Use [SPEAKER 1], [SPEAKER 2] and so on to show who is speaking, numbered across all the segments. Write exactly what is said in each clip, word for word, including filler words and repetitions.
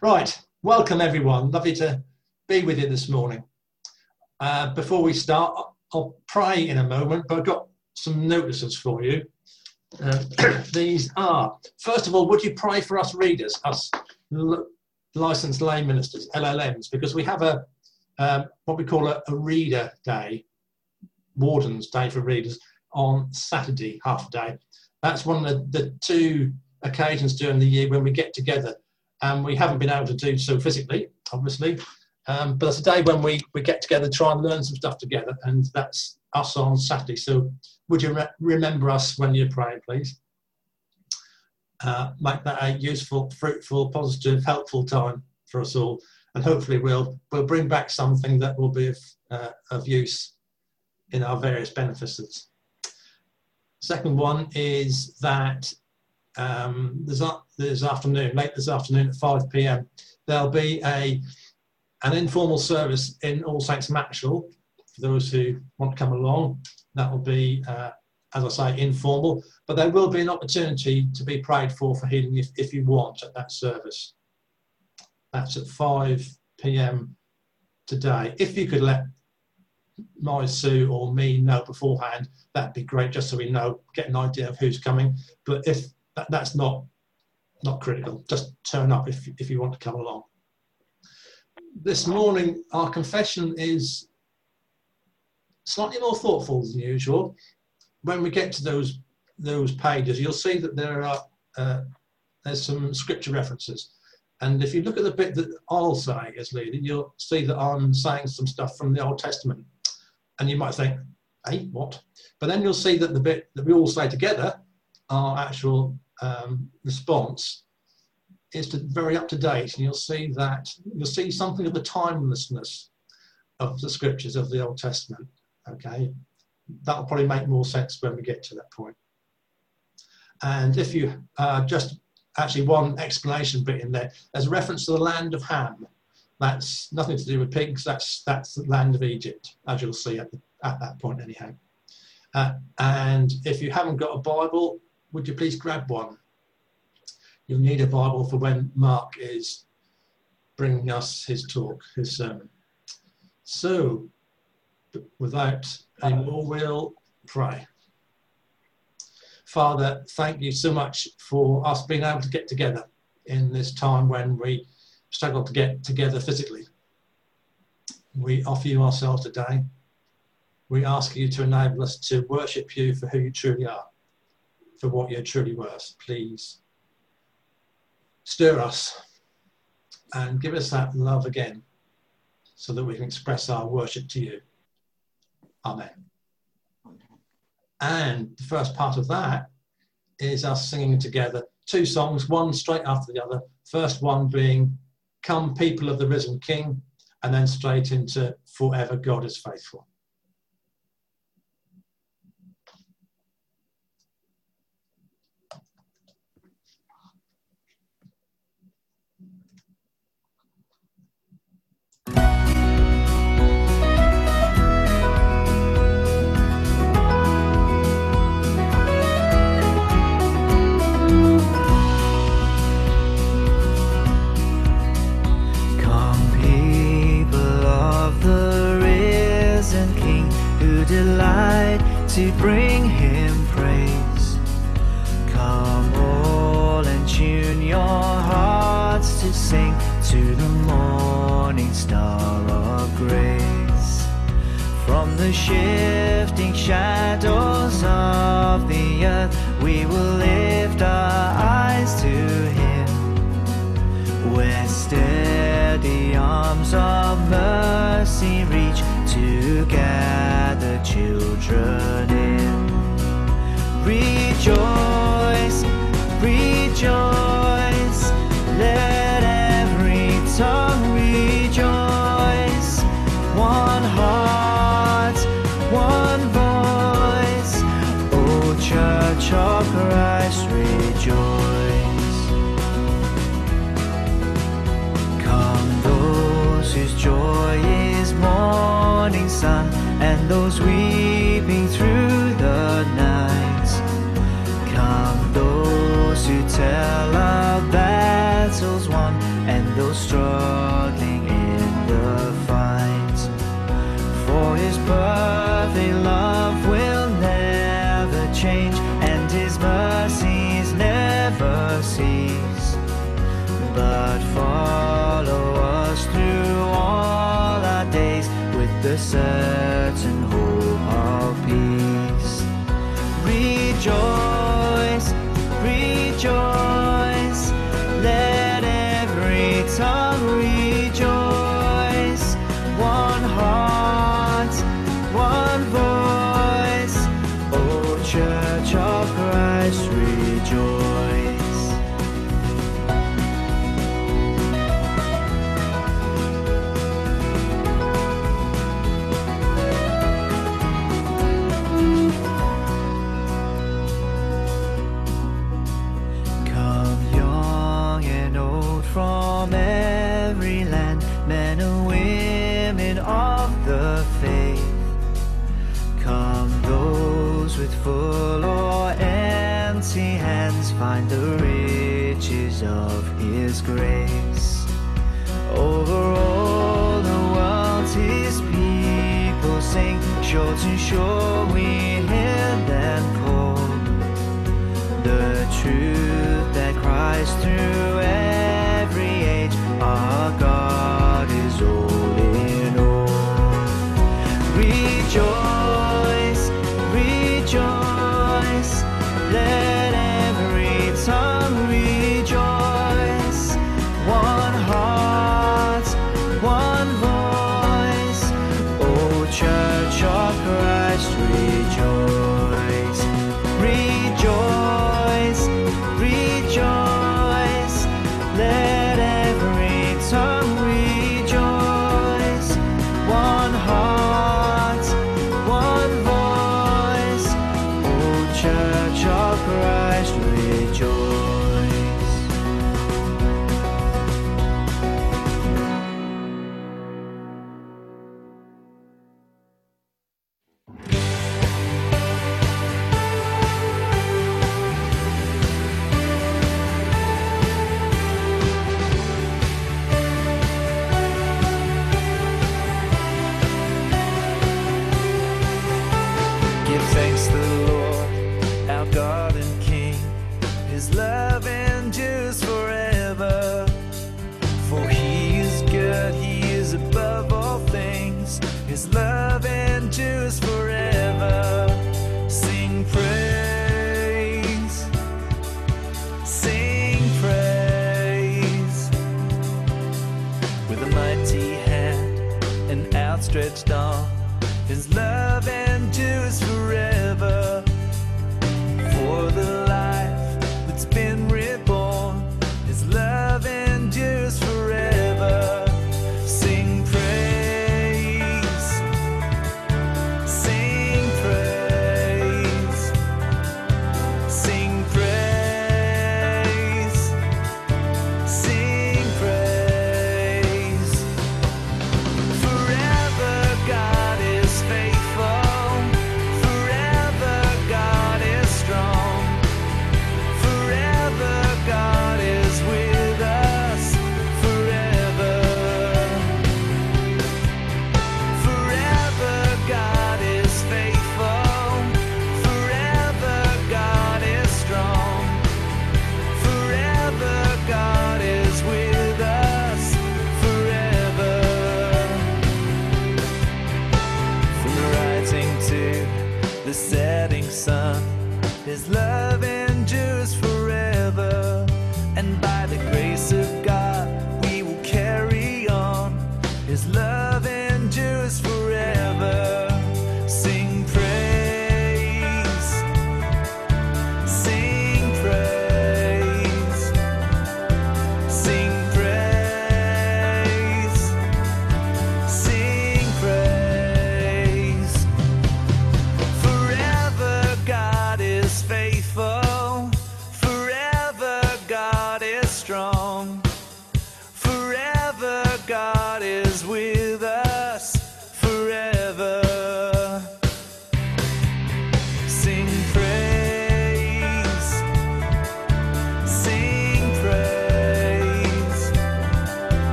[SPEAKER 1] Right, welcome everyone. Lovely to be with you this morning. Uh, before we start, I'll pray in a moment, but I've got some notices for you. Uh, these are, first of all, would you pray for us readers, us licensed lay ministers, L L Ms, because we have a um, what we call a, a reader day, Warden's Day for readers, on Saturday, half a day. That's one of the, the two occasions during the year when we get together. And we haven't been able to do so physically, obviously, um, but it's a day when we, we get together, try and learn some stuff together, and that's us on Saturday. So would you re remember us when you pray, please? Uh, make that a useful, fruitful, positive, helpful time for us all, and hopefully we'll, we'll bring back something that will be of, uh, of use in our various benefices. Second one is that Um, this, this afternoon, late this afternoon at five p m, there'll be a an informal service in All Saints Maxwell for those who want to come along. That will be, uh, as I say, informal, but there will be an opportunity to be prayed for for healing if, if you want at that service. That's at five p m today. If you could let my Sue or me know beforehand, that'd be great, just so we know, get an idea of who's coming. But if That, that's not not critical. Just turn up if, if you want to come along. This morning, our confession is slightly more thoughtful than usual. When we get to those those pages, you'll see that there are uh, there's some scripture references. And if you look at the bit that I'll say as leader, you'll see that I'm saying some stuff from the Old Testament. And you might think, hey, what? But then you'll see that the bit that we all say together, our actual um, response, is to, very up to date, and you'll see that you'll see something of the timelessness of the scriptures of the Old Testament. Okay, that'll probably make more sense when we get to that point. And if you uh, just actually one explanation bit in there, there's a reference to the land of Ham. That's nothing to do with pigs. That's that's the land of Egypt, as you'll see at the, at that point anyhow. Uh, and if you haven't got a Bible, would you please grab one? You'll need a Bible for when Mark is bringing us his talk, his sermon. So, without any more, we'll pray. Father, thank you so much for us being able to get together in this time when we struggle to get together physically. We offer you ourselves today. We ask you to enable us to worship you for who you truly are, for what you're truly worth. Please stir us and give us that love again so that we can express our worship to you. Amen. And the first part of that is us singing together two songs, one straight after the other. First one being Come People of the Risen King, and then straight into Forever God is Faithful.
[SPEAKER 2] Delight to bring him praise. Come all and tune your hearts to sing to the morning star of grace. From the shifting shadows of the earth, we will lift our eyes to him, where steady arms of mercy reach to gather children in. Rejoice, rejoice, let every tongue rejoice. One heart, one voice, O Church of Christ, rejoice. Come those whose joy is morning sun, and those weeping through the night. Come those who tell of battles won, and those struggling in the fight. For his perfect love will never change, and his mercies never cease, but follow us through all our days with the certain hope of peace. Rejoice, rejoice, let every tongue rejoice. One heart, one voice, O Church of Christ, rejoice. From every land, men and women of the faith, come those with full or empty hands, find the riches of his grace. Over all the world his people sing, shore to shore we hear them call, the truth that cries through every age, our God is all in all. Rejoice, rejoice, let every tongue rejoice. One heart, one voice, O Church of Christ, rejoice. Rejoice, rejoice, let every tongue rejoice. One heart, one voice, O Church of Christ, rejoice. Give thanks to the Lord, our God and King. His love endures forever. For he is good, he is above all things. His love endures forever. Sing praise, sing praise. With a mighty hand and outstretched arm, his love endures forever. For the life that's been reborn, his love endures forever. Sing praise, sing praise, sing praise, sing praise. Forever God is faithful.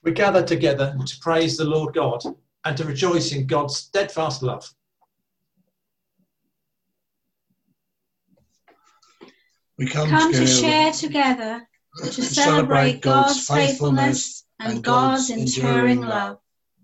[SPEAKER 1] We gather together to praise the Lord God and to rejoice in God's steadfast love.
[SPEAKER 3] We come,
[SPEAKER 4] Come to
[SPEAKER 3] together
[SPEAKER 4] share together, to
[SPEAKER 3] to
[SPEAKER 4] celebrate God's faithfulness and God's enduring love.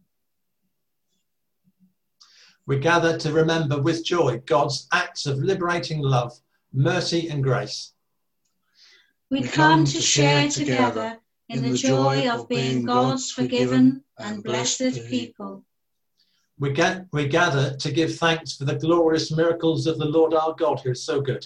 [SPEAKER 1] We gather to remember with joy God's acts of liberating love, mercy and grace.
[SPEAKER 4] We come to share together in the joy of being God's forgiven and blessed people.
[SPEAKER 1] We, ga- we gather to give thanks for the glorious miracles of the Lord our God, who is so good.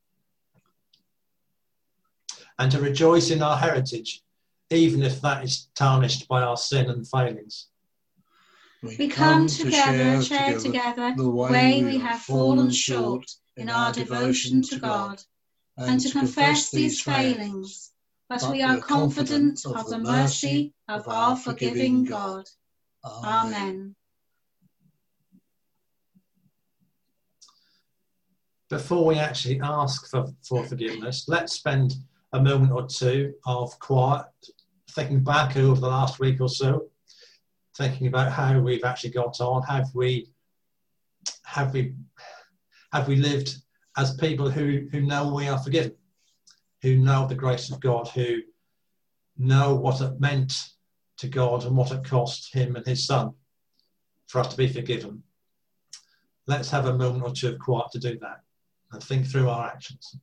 [SPEAKER 1] And to rejoice in our heritage, even if that is tarnished by our sin and failings.
[SPEAKER 4] We come together, share together the way we have fallen short in our devotion to God, and to confess these failings, but we are confident of the mercy of our forgiving God. Amen.
[SPEAKER 1] Before we actually ask for, for forgiveness, let's spend a moment or two of quiet, thinking back over the last week or so, thinking about how we've actually got on. Have we, have we, have we lived as people who, who know we are forgiven, who know the grace of God, who know what it meant to God and what it cost him and his son for us to be forgiven? Let's have a moment or two of quiet to do that and think through our actions.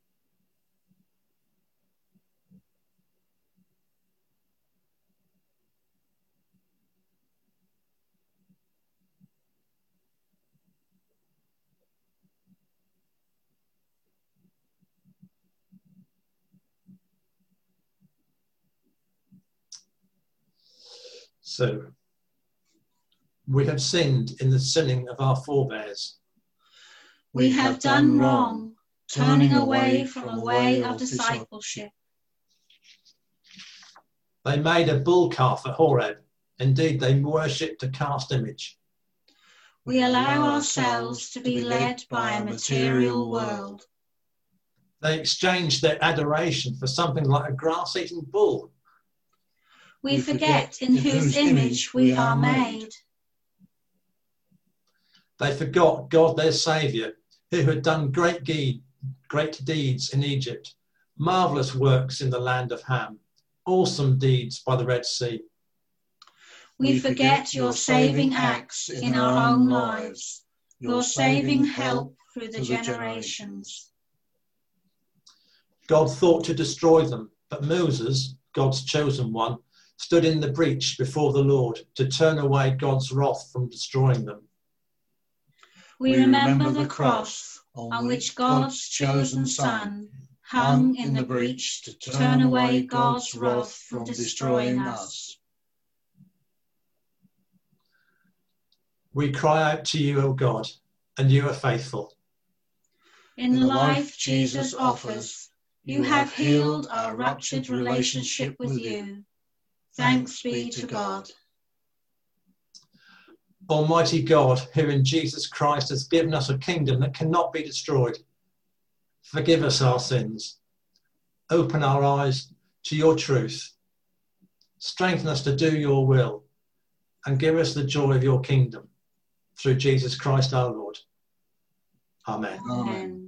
[SPEAKER 1] So, we have sinned in the sinning of our forebears.
[SPEAKER 4] We have done wrong, turning away from a way of discipleship.
[SPEAKER 1] They made a bull calf at Horeb. Indeed, they worshipped a cast image.
[SPEAKER 4] We allow ourselves to be led by a material world.
[SPEAKER 1] They exchanged their adoration for something like a grass-eating bull.
[SPEAKER 4] We forget in whose image we are made.
[SPEAKER 1] They forgot God, their Saviour, who had done great, deed, great deeds in Egypt, marvellous works in the land of Ham, awesome deeds by the Red Sea.
[SPEAKER 4] We forget your saving acts in our own lives, your saving help through the generations.
[SPEAKER 1] God thought to destroy them, but Moses, God's chosen one, stood in the breach before the Lord to turn away God's wrath from destroying them.
[SPEAKER 4] We remember the cross on which God's chosen Son hung in the breach to turn away God's wrath from destroying us.
[SPEAKER 1] We cry out to you, O God, and you are faithful.
[SPEAKER 4] In the life Jesus offers, you have healed our ruptured relationship with you. Thanks be to God.
[SPEAKER 1] Almighty God, who in Jesus Christ has given us a kingdom that cannot be destroyed, forgive us our sins. Open our eyes to your truth. Strengthen us to do your will and give us the joy of your kingdom through Jesus Christ our Lord. Amen.
[SPEAKER 4] Amen.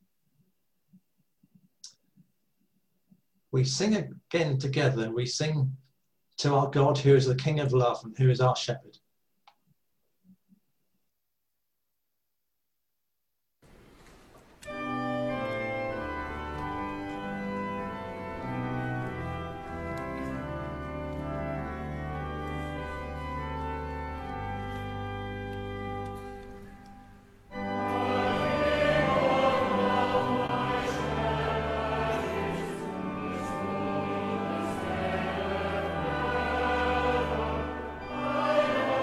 [SPEAKER 1] We sing again together. We sing to our God, who is the King of love and who is our shepherd.
[SPEAKER 5] Amen.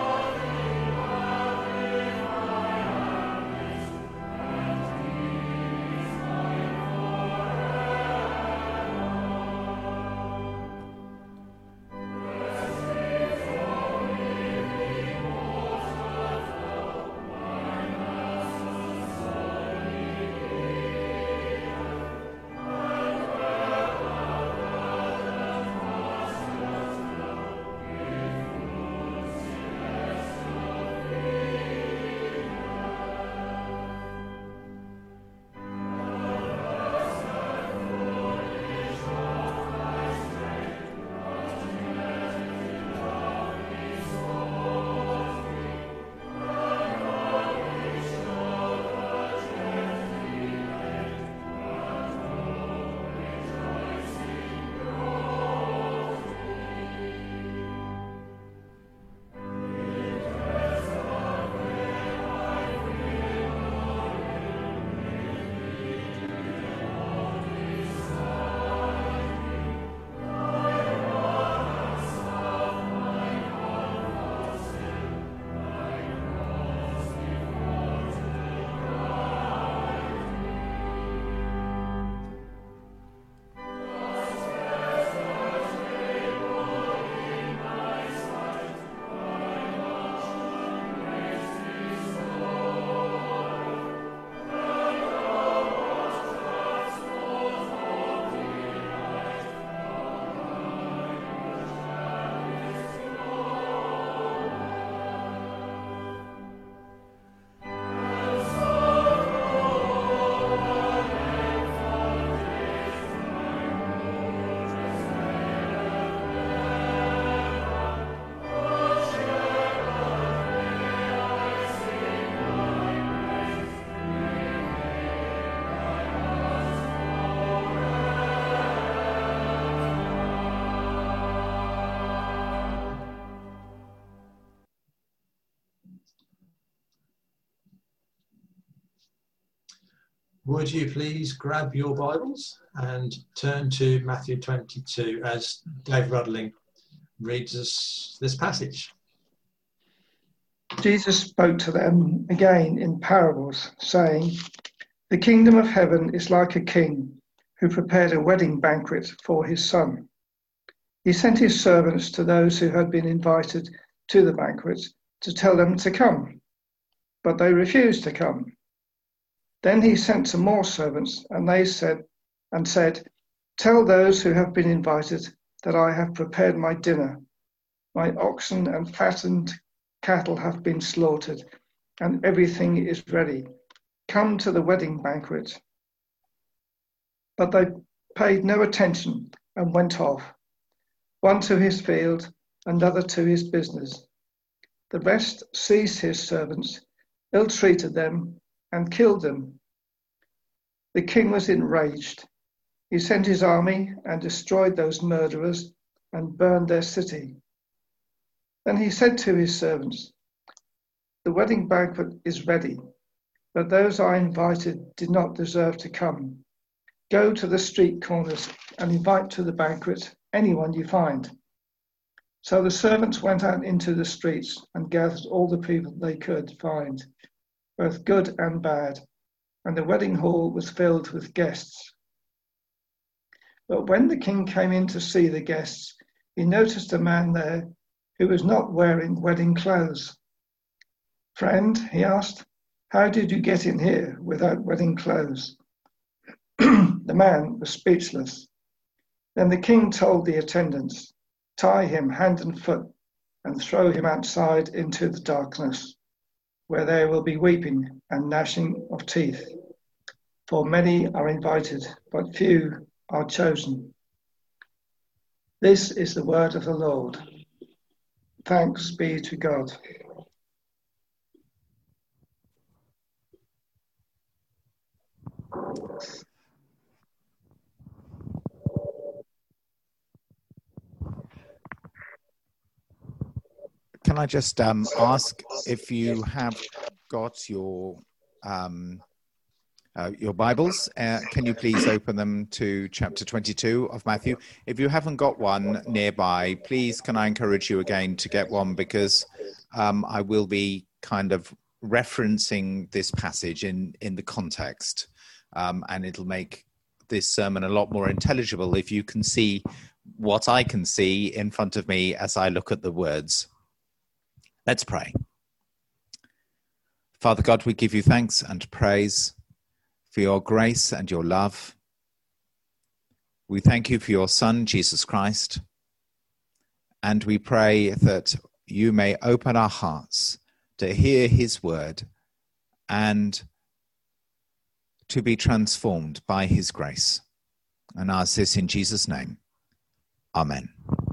[SPEAKER 1] would you please grab your Bibles and turn to Matthew twenty-two as Dave Rudling reads us this passage.
[SPEAKER 3] Jesus spoke to them again in parables, saying, "The kingdom of heaven is like a king who prepared a wedding banquet for his son. He sent his servants to those who had been invited to the banquet to tell them to come, but they refused to come. Then he sent some more servants, and they said, and said, 'Tell those who have been invited that I have prepared my dinner. My oxen and fattened cattle have been slaughtered, and everything is ready. Come to the wedding banquet.' But they paid no attention and went off, one to his field, another to his business. The rest seized his servants, ill-treated them, and killed them. The king was enraged. He sent his army and destroyed those murderers and burned their city. Then he said to his servants, 'The wedding banquet is ready, but those I invited did not deserve to come. Go to the street corners and invite to the banquet anyone you find.' So the servants went out into the streets and gathered all the people they could find, both good and bad, and the wedding hall was filled with guests. But when the king came in to see the guests, he noticed a man there who was not wearing wedding clothes. 'Friend,' he asked, 'how did you get in here without wedding clothes?' The man was speechless. Then the king told the attendants, 'Tie him hand and foot and throw him outside into the darkness, where there will be weeping and gnashing of teeth. For many are invited, but few are chosen.' This is the word of the Lord. Thanks be to God."
[SPEAKER 5] Can I just um, ask if you have got your um, uh, your Bibles? Uh, can you please open them to chapter twenty-two of Matthew? If you haven't got one nearby, please can I encourage you again to get one, because um, I will be kind of referencing this passage in, in the context, um, and it'll make this sermon a lot more intelligible if you can see what I can see in front of me as I look at the words. Let's pray. Father God, we give you thanks and praise for your grace and your love. We thank you for your Son, Jesus Christ, and we pray that you may open our hearts to hear his word and to be transformed by his grace. And ask this in Jesus' name. Amen.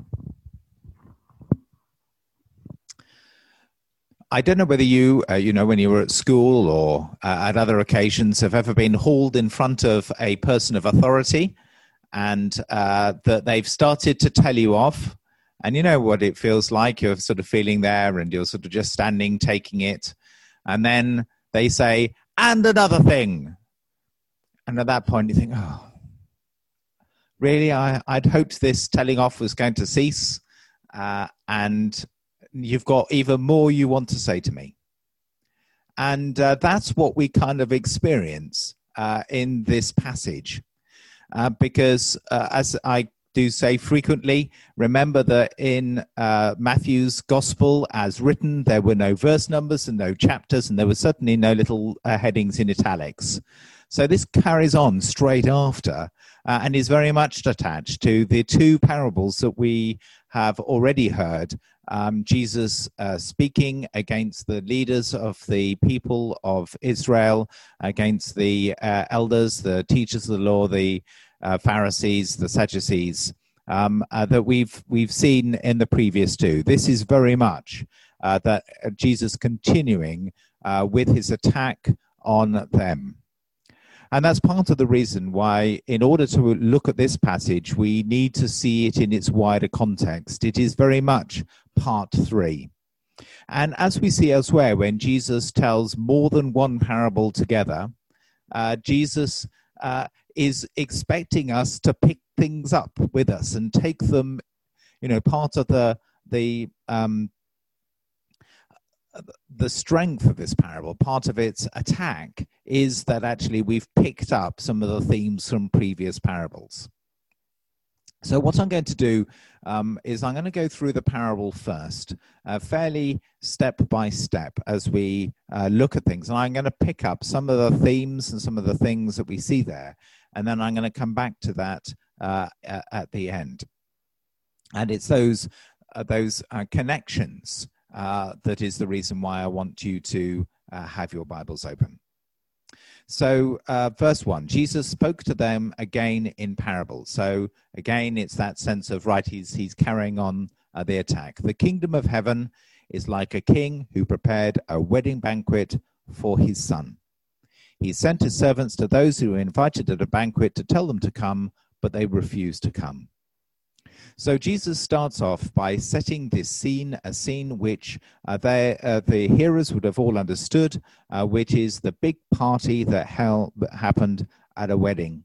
[SPEAKER 5] I don't know whether you, uh, you know, when you were at school or uh, at other occasions have ever been hauled in front of a person of authority and uh, that they've started to tell you off. And you know what it feels like. You're sort of feeling there and you're sort of just standing, taking it. And then they say, "And another thing." And at that point you think, oh, really? I, I'd hoped this telling off was going to cease. Uh, and you've got even more you want to say to me. And uh, that's what we kind of experience uh, in this passage. Uh, because uh, as I do say frequently, remember that in uh, Matthew's gospel as written, there were no verse numbers and no chapters, and there were certainly no little uh, headings in italics. So this carries on straight after uh, and is very much attached to the two parables that we have already heard. Um, Jesus uh, speaking against the leaders of the people of Israel, against the uh, elders, the teachers of the law, the uh, Pharisees, the Sadducees, um, uh, that we've we've seen in the previous two. This is very much uh, that uh, Jesus continuing uh, with his attack on them. And that's part of the reason why, in order to look at this passage, we need to see it in its wider context. It is very much part three. And as we see elsewhere, when Jesus tells more than one parable together, uh, Jesus uh, is expecting us to pick things up with us and take them, you know, part of the the um, the strength of this parable, part of its attack, is that actually we've picked up some of the themes from previous parables. So what I'm going to do um, is I'm going to go through the parable first, uh, fairly step by step as we uh, look at things. And I'm going to pick up some of the themes and some of the things that we see there. And then I'm going to come back to that uh, at the end. And it's those, uh, those uh, connections uh, that is the reason why I want you to uh, have your Bibles open. So uh, verse one, Jesus spoke to them again in parables. So again, it's that sense of, right, he's, he's carrying on uh, the attack. The kingdom of heaven is like a king who prepared a wedding banquet for his son. He sent his servants to those who were invited at a banquet to tell them to come, but they refused to come. So Jesus starts off by setting this scene, a scene which uh, they, uh, the hearers would have all understood, uh, which is the big party that, held, that happened at a wedding.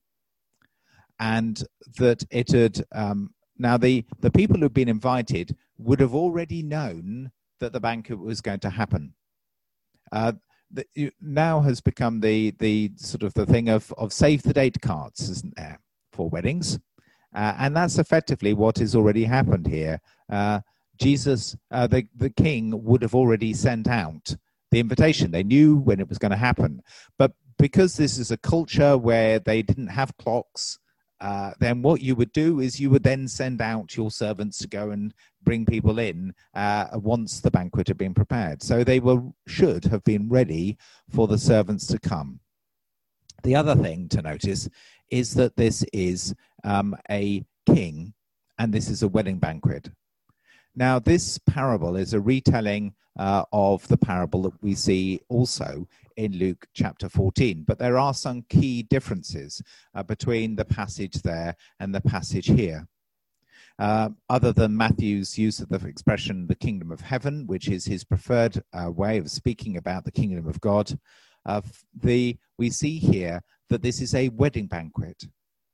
[SPEAKER 5] And that it had, um, now the, the people who'd been invited would have already known that the banquet was going to happen. Uh, the, now has become the, the sort of the thing of, of save the date cards, isn't there, for weddings? Uh, and that's effectively what has already happened here. Uh, Jesus, uh, the, the king, would have already sent out the invitation. They knew when it was going to happen. But because this is a culture where they didn't have clocks, uh, then what you would do is you would then send out your servants to go and bring people in uh, once the banquet had been prepared. So they were should have been ready for the servants to come. The other thing to notice is that this is um, a king and this is a wedding banquet. Now, this parable is a retelling uh, of the parable that we see also in Luke chapter fourteen, but there are some key differences uh, between the passage there and the passage here. Uh, other than Matthew's use of the expression, the kingdom of heaven, which is his preferred uh, way of speaking about the kingdom of God, uh, the we see here that this is a wedding banquet.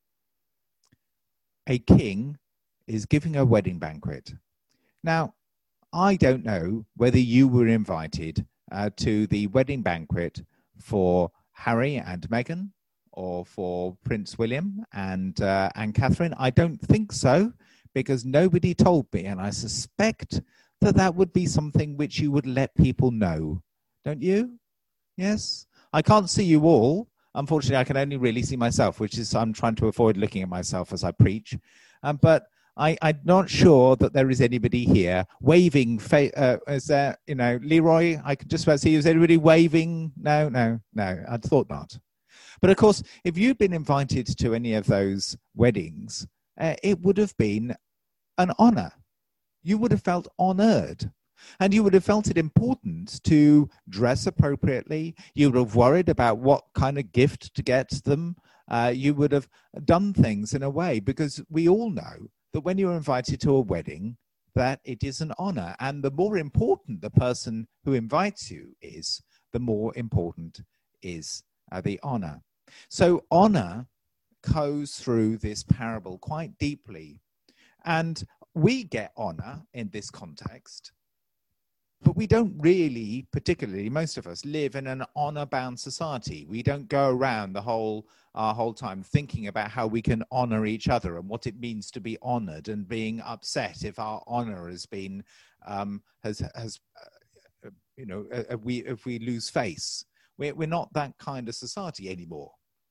[SPEAKER 5] A king is giving a wedding banquet. Now, I don't know whether you were invited uh, to the wedding banquet for Harry and Meghan or for Prince William and uh, and Catherine. I don't think so, because nobody told me, and I suspect that that would be something which you would let people know. Don't you? Yes? I can't see you all. Unfortunately, I can only really see myself, which is I'm trying to avoid looking at myself as I preach. Um, but I, I'm not sure that there is anybody here waving. Fa- uh, is there, you know, Leroy, I could just about see you. Is anybody waving? No, no, no, I thought not. But of course, if you'd been invited to any of those weddings, uh, it would have been an honor. You would have felt honored. And you would have felt it important to dress appropriately. You would have worried about what kind of gift to get them. Uh, you would have done things in a way, because we all know that when you're invited to a wedding, that it is an honor. And the more important the person who invites you is, the more important is uh, the honor. So honor goes through this parable quite deeply. And we get honor in this context. But we don't really, particularly most of us, live in an honor-bound society. We don't go around the whole our whole time thinking about how we can honor each other and what it means to be honored, and being upset if our honor has been um, has has uh, you know if we if we lose face. We're we're not that kind of society anymore,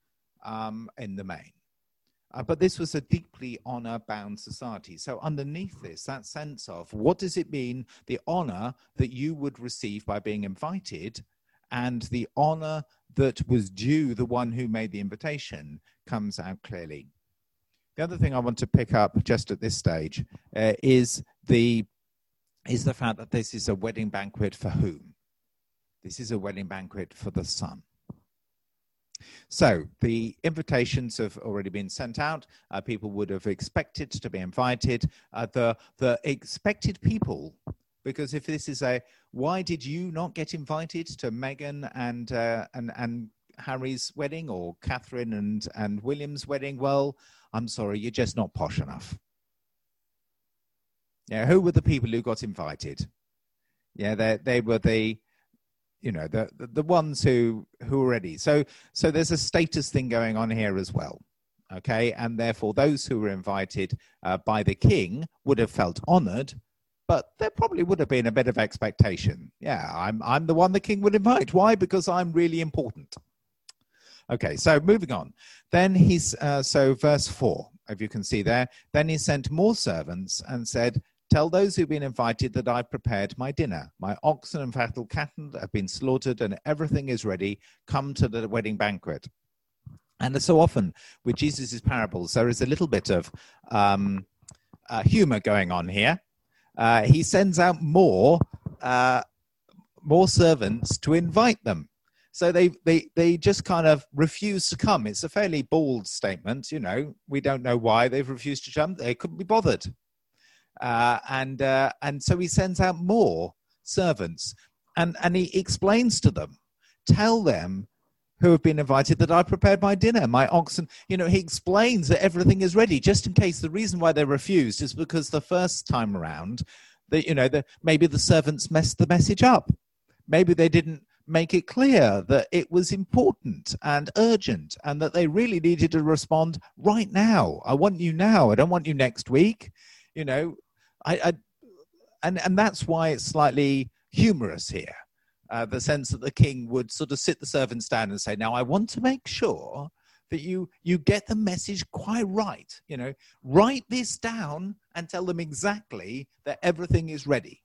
[SPEAKER 5] um, in the main. Uh, but this was a deeply honor-bound society. So underneath this, that sense of what does it mean, the honor that you would receive by being invited, and the honor that was due the one who made the invitation, comes out clearly. The other thing I want to pick up just at this stage uh, is the is the fact that this is a wedding banquet for whom? This is a wedding banquet for the Son. So the invitations have already been sent out. Uh, people would have expected to be invited. Uh, the the expected people, because if this is a, why did you not get invited to Meghan and uh, and and Harry's wedding or Catherine and, and William's wedding? Well, I'm sorry, you're just not posh enough. Yeah, who were the people who got invited? Yeah, they they were the, you know, the the, the ones who who were ready. So so there's a status thing going on here as well. Okay, and therefore those who were invited uh, by the king would have felt honoured, but there probably would have been a bit of expectation. Yeah, I'm I'm the one the king would invite. Why? Because I'm really important. Okay, so moving on. Then he's uh, so verse four, if you can see there. Then he sent more servants and said, "Tell those who've been invited that I've prepared my dinner. My oxen and fattened cattle have been slaughtered, and everything is ready. Come to the wedding banquet." And so often with Jesus' parables, there is a little bit of um, uh, humor going on here. Uh, he sends out more uh, more servants to invite them. So they, they, they just kind of refuse to come. It's a fairly bold statement. You know, we don't know why they've refused to come. They couldn't be bothered. Uh, and uh, and so he sends out more servants. And, and he explains to them, tell them who have been invited that I prepared my dinner, my oxen. You know, he explains that everything is ready, just in case the reason why they refused is because the first time around, that you know, the, maybe the servants messed the message up. Maybe they didn't make it clear that it was important and urgent and that they really needed to respond right now. I want you now. I don't want you next week. You know, I, I and, and that's why it's slightly humorous here. Uh, the sense that the king would sort of sit the servants down and say, now I want to make sure that you you get the message quite right. You know, write this down and tell them exactly that everything is ready.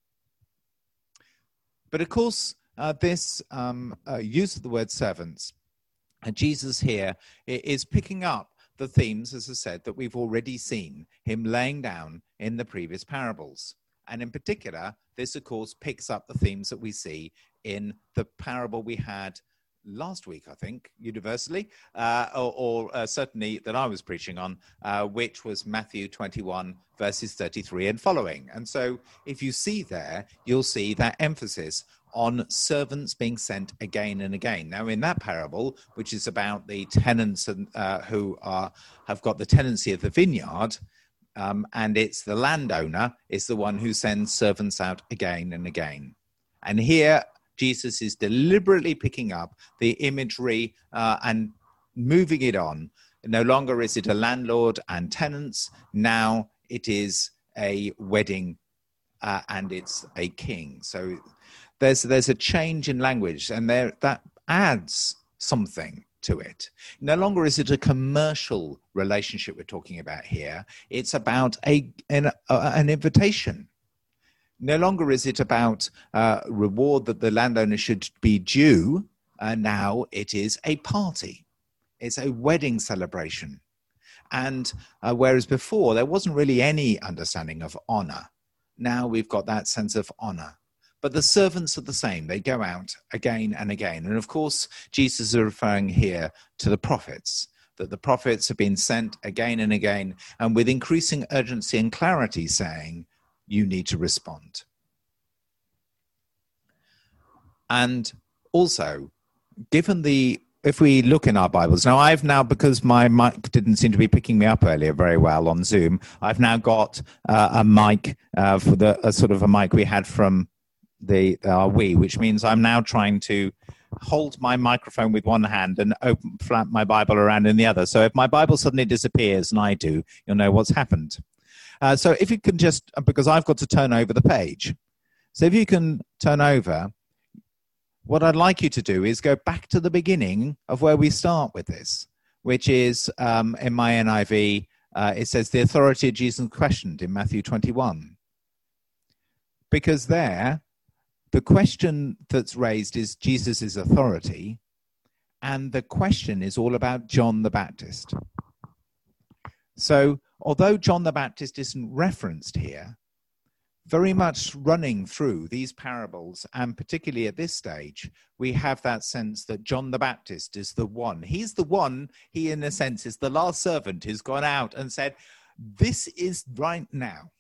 [SPEAKER 5] But of course, uh, this um, uh, use of the word servants, and Jesus here is picking up the themes, as I said, that we've already seen him laying down in the previous parables. And in particular, this, of course, picks up the themes that we see in the parable we had last week, I think, universally, uh, or, or uh, certainly that I was preaching on, uh, which was Matthew twenty-one, verses thirty-three and following. And so if you see there, you'll see that emphasis on servants being sent again and again. Now, in that parable, which is about the tenants and, uh, who are have got the tenancy of the vineyard, Um, and it's the landowner is the one who sends servants out again and again. And here, Jesus is deliberately picking up the imagery uh, and moving it on. No longer is it a landlord and tenants. Now it is a wedding uh, and it's a king. So there's there's a change in language, and there that adds something to it. No longer is it a commercial relationship we're talking about here. It's about a an, uh, an invitation. No longer is it about uh, reward that the landowner should be due. Uh, now it is a party. It's a wedding celebration. And uh, whereas before there wasn't really any understanding of honor, now we've got that sense of honor. But the servants are the same. They go out again and again. And of course, Jesus is referring here to the prophets, that the prophets have been sent again and again, and with increasing urgency and clarity saying, you need to respond. And also, given the, if we look in our Bibles, now I've now, because my mic didn't seem to be picking me up earlier very well on Zoom, I've now got uh, a mic uh, for the a sort of a mic we had from the uh, Wii, which means I'm now trying to hold my microphone with one hand and open flap my Bible around in the other. So if my Bible suddenly disappears, and I do, you'll know what's happened. Uh, so if you can just, because I've got to turn over the page. So if you can turn over, what I'd like you to do is go back to the beginning of where we start with this, which is um, in my N I V, uh, it says the authority of Jesus questioned in Matthew twenty-one. Because there, the question that's raised is Jesus' authority, and the question is all about John the Baptist. So, although John the Baptist isn't referenced here, very much running through these parables, and particularly at this stage, we have that sense that John the Baptist is the one. He's the one, he in a sense is the last servant who's gone out and said, this is right now.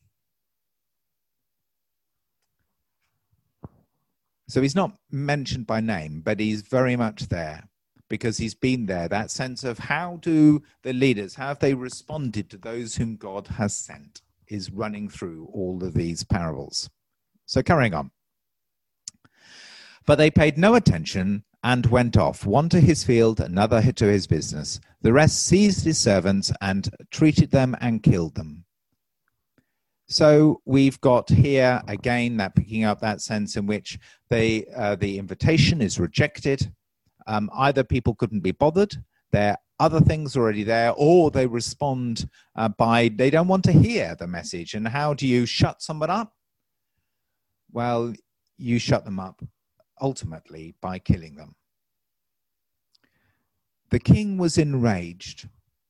[SPEAKER 5] So he's not mentioned by name, but he's very much there. because he's been there. That sense of how do the leaders, how have they responded to those whom God has sent, is running through all of these parables. So carrying on. But they paid no attention and went off, one to his field, another to his business. The rest seized his servants and treated them and killed them. So we've got here, again, that picking up that sense in which they, uh, the invitation is rejected. Um, either people couldn't be bothered, there are other things already there, or they respond uh, by, they don't want to hear the message. And how do you shut someone up? Well, you shut them up ultimately by killing them. The king was enraged.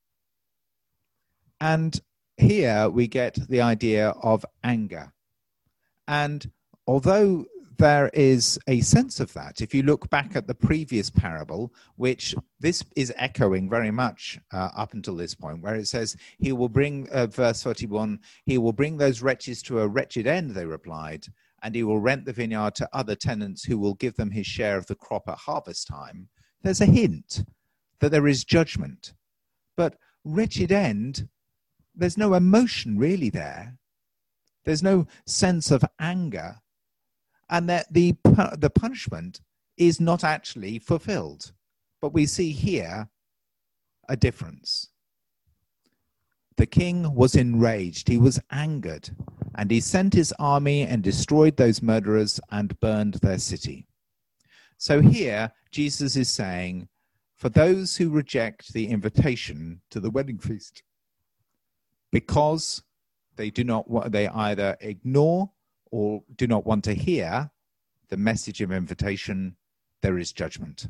[SPEAKER 5] And here we get the idea of anger. And although there is a sense of that, if you look back at the previous parable, which this is echoing very much uh, up until this point, where it says, he will bring, uh, verse thirty-one, he will bring those wretches to a wretched end, they replied, and he will rent the vineyard to other tenants who will give them his share of the crop at harvest time. There's a hint that there is judgment. But wretched end, there's no emotion really there. There's no sense of anger. And that the, the punishment is not actually fulfilled. But we see here a difference. The king was enraged, he was angered, and he sent his army and destroyed those murderers and burned their city. So here, Jesus is saying, for those who reject the invitation to the wedding feast, because they do not, they either ignore or do not want to hear the message of invitation, there is judgment.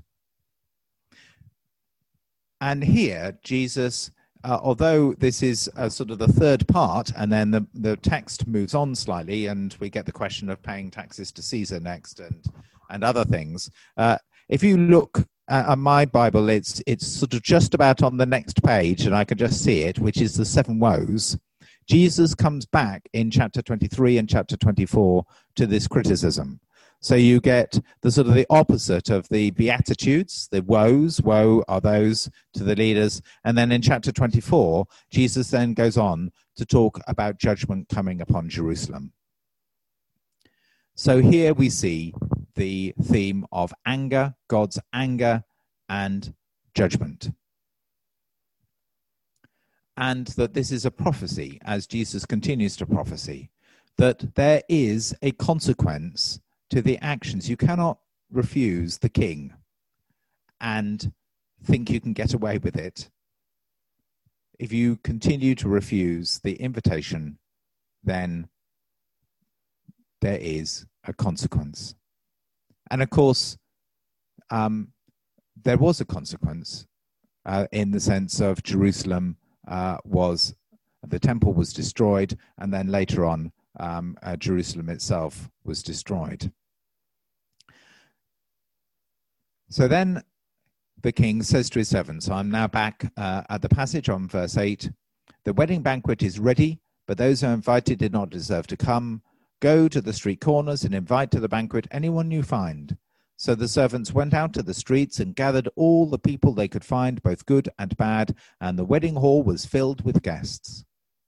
[SPEAKER 5] And here, Jesus, uh, although this is uh, sort of the third part, and then the, the text moves on slightly, and we get the question of paying taxes to Caesar next, and and other things. Uh, if you look at, at my Bible, it's it's sort of just about on the next page, and I can just see it, which is the seven woes. Jesus comes back in chapter twenty-three and chapter twenty-four to this criticism. So you get the sort of the opposite of the Beatitudes, the woes, woe are those to the leaders. And then in chapter twenty-four, Jesus then goes on to talk about judgment coming upon Jerusalem. So here we see the theme of anger, God's anger and judgment. And that this is a prophecy, as Jesus continues to prophesy, that there is a consequence to the actions. You cannot refuse the king and think you can get away with it. If you continue to refuse the invitation, then there is a consequence. And of course, um, there was a consequence uh, in the sense of Jerusalem uh, was, the temple was destroyed, and then later on, um, uh, Jerusalem itself was destroyed. So then the king says to his servants, so I'm now back uh, at the passage on verse eight. The wedding banquet is ready, but those who are invited did not deserve to come. Go to the street corners and invite to the banquet anyone you find. So the servants went out to the streets and gathered all the people they could find, both good and bad, and the wedding hall was filled with guests.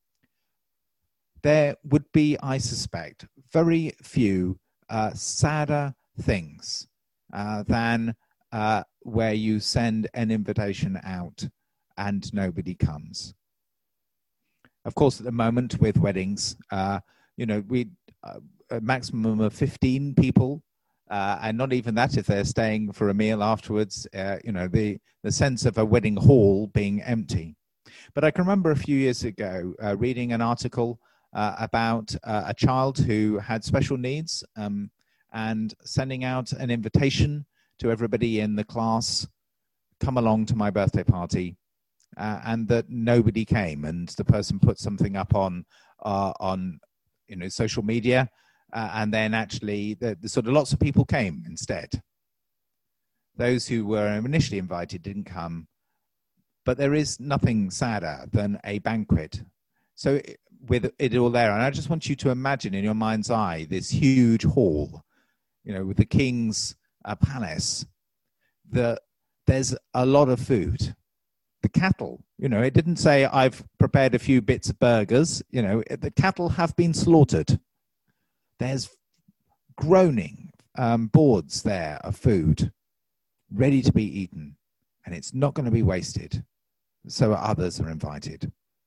[SPEAKER 5] There would be, I suspect, very few uh, sadder things uh, than Uh, where you send an invitation out and nobody comes. Of course, at the moment with weddings, uh, you know, we uh, a maximum of fifteen people, uh, and not even that if they're staying for a meal afterwards. Uh, you know, the the sense of a wedding hall being empty. But I can remember a few years ago uh, reading an article uh, about uh, a child who had special needs um, and sending out an invitation to everybody in the class, come along to my birthday party, uh, and that nobody came, and the person put something up on uh, on you know social media, uh, and then actually the, the sort of lots of people came instead. Those who were initially invited didn't come, but there is nothing sadder than a banquet. So with it all there, and I just want you to imagine in your mind's eye this huge hall, you know, with the king's a palace, the there's a lot of food. The cattle, you know, it didn't say I've prepared a few bits of burgers. You know, the cattle have been slaughtered. There's groaning um, boards there of food ready to be eaten, and it's not going to be wasted. So others are invited.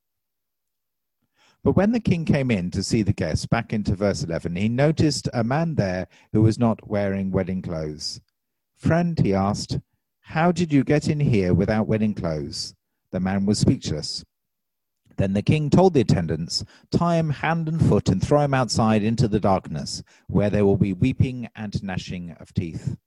[SPEAKER 5] But when the king came in to see the guests, back into verse eleven, he noticed a man there who was not wearing wedding clothes. Friend, he asked, how did you get in here without wedding clothes? The man was speechless. Then the king told the attendants, tie him hand and foot and throw him outside into the darkness, where there will be weeping and gnashing of teeth.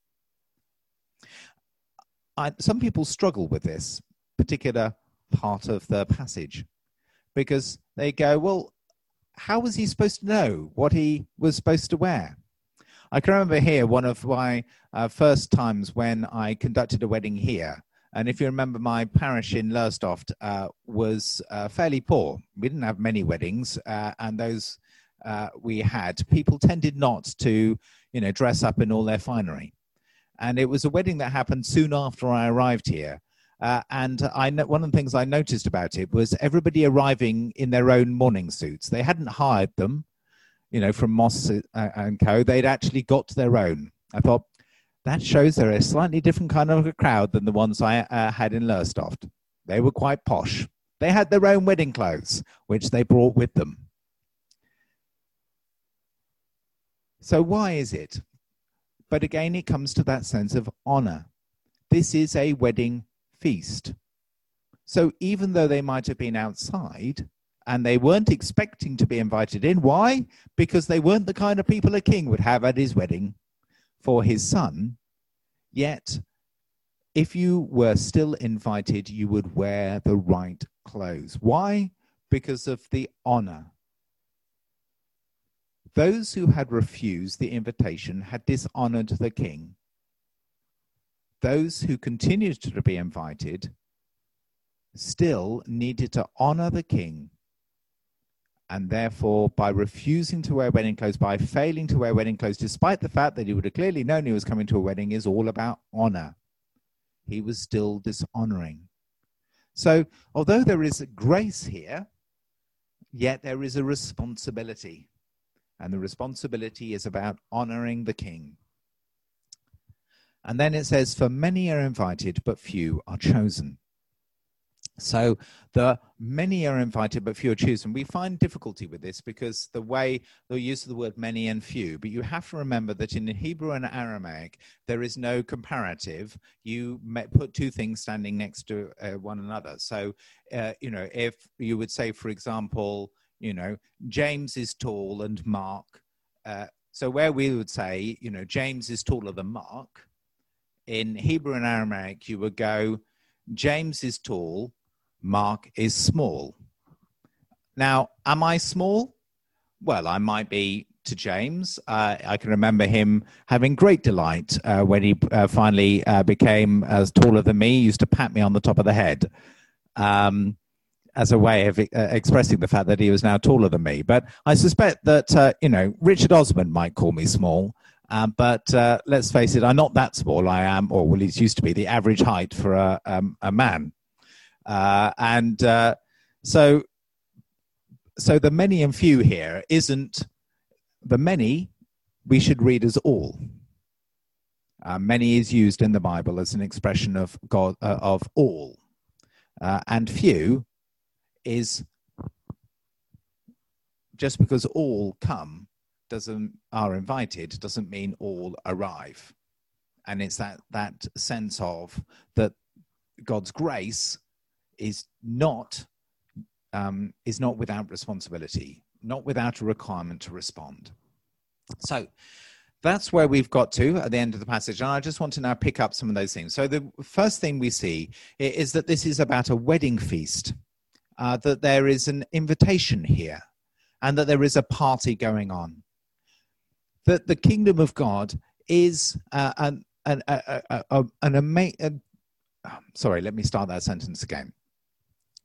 [SPEAKER 5] I, some people struggle with this particular part of the passage because they go, well, how was he supposed to know what he was supposed to wear? I can remember here one of my uh, first times when I conducted a wedding here. And if you remember, my parish in Lowestoft uh, was uh, fairly poor. We didn't have many weddings, uh, and those uh, we had, people tended not to, you know, dress up in all their finery. And it was a wedding that happened soon after I arrived here. Uh, and I know, one of the things I noticed about it was everybody arriving in their own mourning suits. They hadn't hired them. You know, from Moss and Co. They'd actually got their own. I thought, that shows they're a slightly different kind of a crowd than the ones I uh, had in Lowestoft. They were quite posh. They had their own wedding clothes, which they brought with them. So why is it? But again, it comes to that sense of honor. This is a wedding feast. So even though they might have been outside, and they weren't expecting to be invited in. Why? Because they weren't the kind of people a king would have at his wedding for his son. Yet, if you were still invited, you would wear the right clothes. Why? Because of the honor. Those who had refused the invitation had dishonored the king. Those who continued to be invited still needed to honor the king. And therefore, by refusing to wear wedding clothes, by failing to wear wedding clothes, despite the fact that he would have clearly known he was coming to a wedding, is all about honor. He was still dishonoring. So, although there is a grace here, yet there is a responsibility. And the responsibility is about honoring the king. And then it says, for many are invited, but few are chosen. So the many are invited, but few are chosen. We find difficulty with this because the way the use of the word many and few, but you have to remember that in Hebrew and Aramaic, there is no comparative. You put two things standing next to uh, one another. So, uh, you know, if you would say, for example, you know, James is tall and Mark. Uh, so where we would say, you know, James is taller than Mark, in Hebrew and Aramaic, you would go, James is tall, Mark is small. Now, am I small? Well, I might be to James. Uh, I can remember him having great delight uh, when he uh, finally uh, became as taller than me. He used to pat me on the top of the head um, as a way of uh, expressing the fact that he was now taller than me. But I suspect that, uh, you know, Richard Osman might call me small. Um, but uh, let's face it, I'm not that small. I am, or well, it used to be the average height for a, um, a man. Uh, and uh, so, so the many and few here isn't the many. We should read as all. Uh, many is used in the Bible as an expression of God uh, of all, uh, and few is just because all come doesn't are invited doesn't mean all arrive, and it's that that sense of that God's grace is not um, is not without responsibility, not without a requirement to respond. So that's where we've got to at the end of the passage, and I just want to now pick up some of those things. So the first thing we see is that this is about a wedding feast, uh, that there is an invitation here, and that there is a party going on. That the kingdom of God is uh, an an a, a, a, an amazing. Sorry, let me start that sentence again.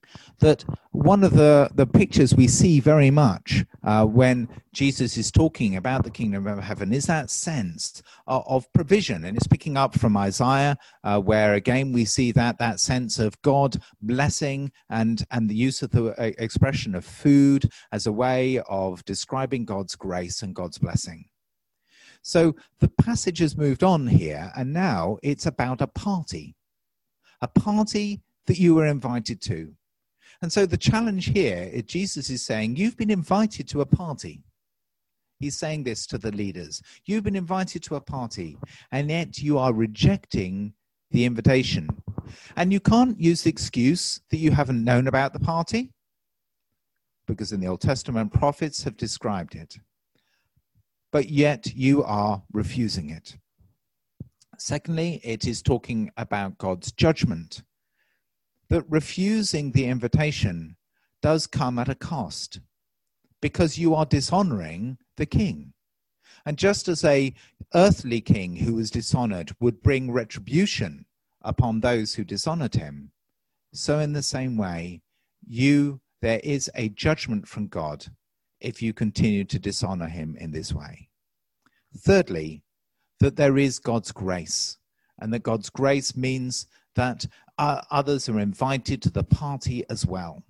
[SPEAKER 5] that one of the, the pictures we see very much uh, when Jesus is talking about the kingdom of heaven is that sense of, of provision. And it's picking up from Isaiah, uh, where again we see that that sense of God blessing and, and the use of the uh, expression of food as a way of describing God's grace and God's blessing. So the passage has moved on here, and now it's about a party, a party that you were invited to. And so the challenge here is Jesus is saying, you've been invited to a party. He's saying this to the leaders. You've been invited to a party, and yet you are rejecting the invitation. And you can't use the excuse that you haven't known about the party, because in the Old Testament, prophets have described it. But yet you are refusing it. Secondly, it is talking about God's judgment. That refusing the invitation does come at a cost, because you are dishonoring the king. And just as a earthly king who was dishonored would bring retribution upon those who dishonored him, so in the same way, you there is a judgment from God if you continue to dishonor him in this way. Thirdly, that there is God's grace, and that God's grace means that uh, others are invited to the party as well.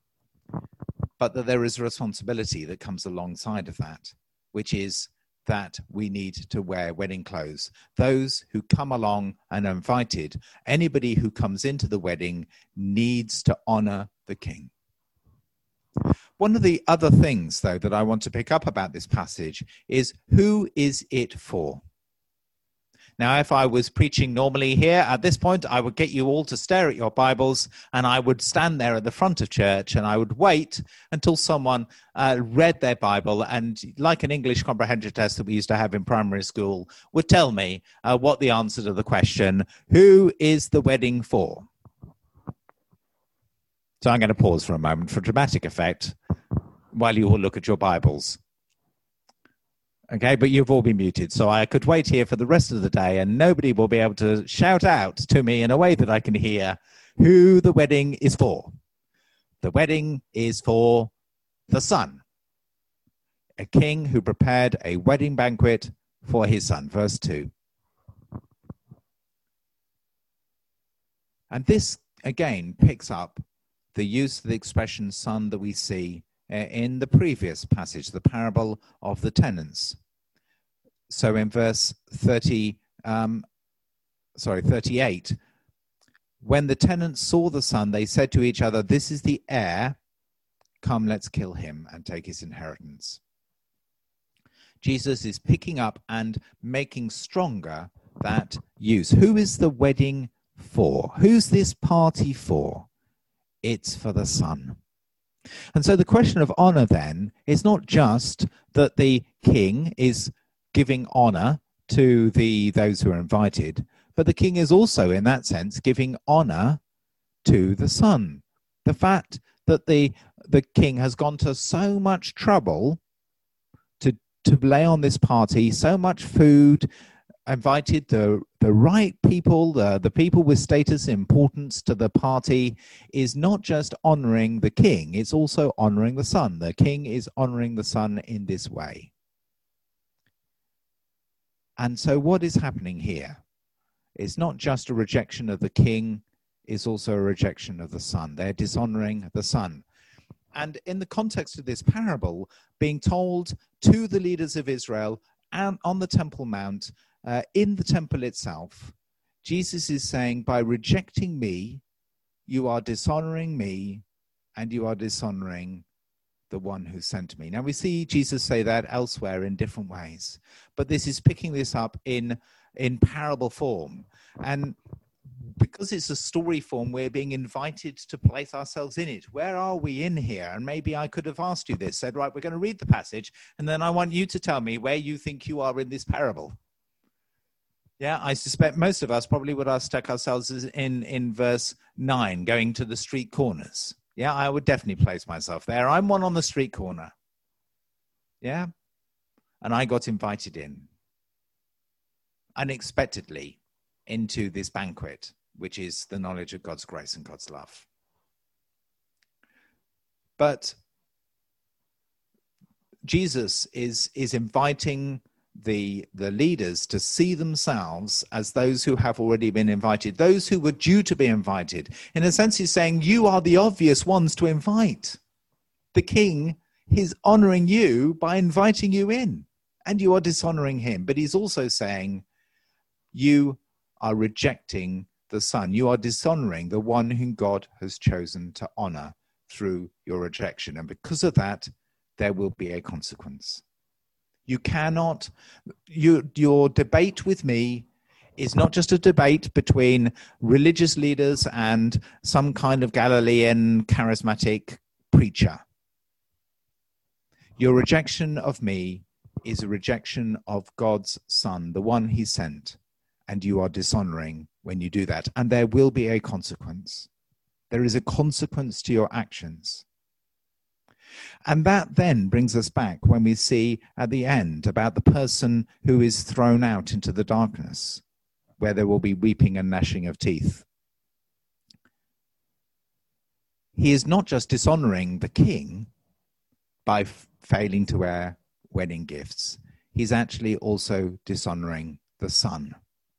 [SPEAKER 5] But that there is a responsibility that comes alongside of that, which is that we need to wear wedding clothes. Those who come along and are invited, anybody who comes into the wedding needs to honor the king. One of the other things, though, that I want to pick up about this passage is, who is it for? Now, if I was preaching normally here at this point, I would get you all to stare at your Bibles, and I would stand there at the front of church, and I would wait until someone uh, read their Bible and, like an English comprehension test that we used to have in primary school, would tell me uh, what the answer to the question, who is the wedding for? So I'm going to pause for a moment for dramatic effect while you all look at your Bibles. Okay, but you've all been muted, so I could wait here for the rest of the day and nobody will be able to shout out to me in a way that I can hear who the wedding is for. The wedding is for the son, a king who prepared a wedding banquet for his son. Verse two. And this, again, picks up the use of the expression son that we see in the previous passage, the parable of the tenants. So in verse thirty, um, sorry, thirty-eight, when the tenants saw the son, they said to each other, "This is the heir. Come, let's kill him and take his inheritance." Jesus is picking up and making stronger that use. Who is the wedding for? Who's this party for? It's for the son. And so the question of honor then is not just that the king is giving honor to the those who are invited, but the king is also, in that sense, giving honor to the son. The fact that the the king has gone to so much trouble to to lay on this party, so much food, invited the the right people, the, the people with status and importance to the party, is not just honoring the king, it's also honoring the son. The king is honoring the son in this way. And so what is happening here is not just a rejection of the king, it's also a rejection of the son. They're dishonoring the son. And in the context of this parable, being told to the leaders of Israel and on the Temple Mount, Uh, in the temple itself, Jesus is saying, by rejecting me, you are dishonoring me and you are dishonoring the one who sent me. Now we see Jesus say that elsewhere in different ways, but this is picking this up in, in parable form. And because it's a story form, we're being invited to place ourselves in it. Where are we in here? And maybe I could have asked you this, said, right, we're going to read the passage, and then I want you to tell me where you think you are in this parable. Yeah, I suspect most of us probably would have stuck ourselves in, in verse nine, going to the street corners. Yeah, I would definitely place myself there. I'm one on the street corner. Yeah, and I got invited in unexpectedly into this banquet, which is the knowledge of God's grace and God's love. But Jesus is, is inviting the, the leaders to see themselves as those who have already been invited, those who were due to be invited. In a sense, he's saying, you are the obvious ones to invite. The king is honoring you by inviting you in, and you are dishonoring him. But he's also saying, you are rejecting the Son. You are dishonoring the one whom God has chosen to honor through your rejection. And because of that, there will be a consequence. You cannot, you, your debate with me is not just a debate between religious leaders and some kind of Galilean charismatic preacher. Your rejection of me is a rejection of God's Son, the one he sent, and you are dishonoring when you do that. And there will be a consequence. There is a consequence to your actions. And that then brings us back when we see at the end about the person who is thrown out into the darkness, where there will be weeping and gnashing of teeth. He is not just dishonoring the king by f- failing to wear wedding gifts. He's actually also dishonoring the Son.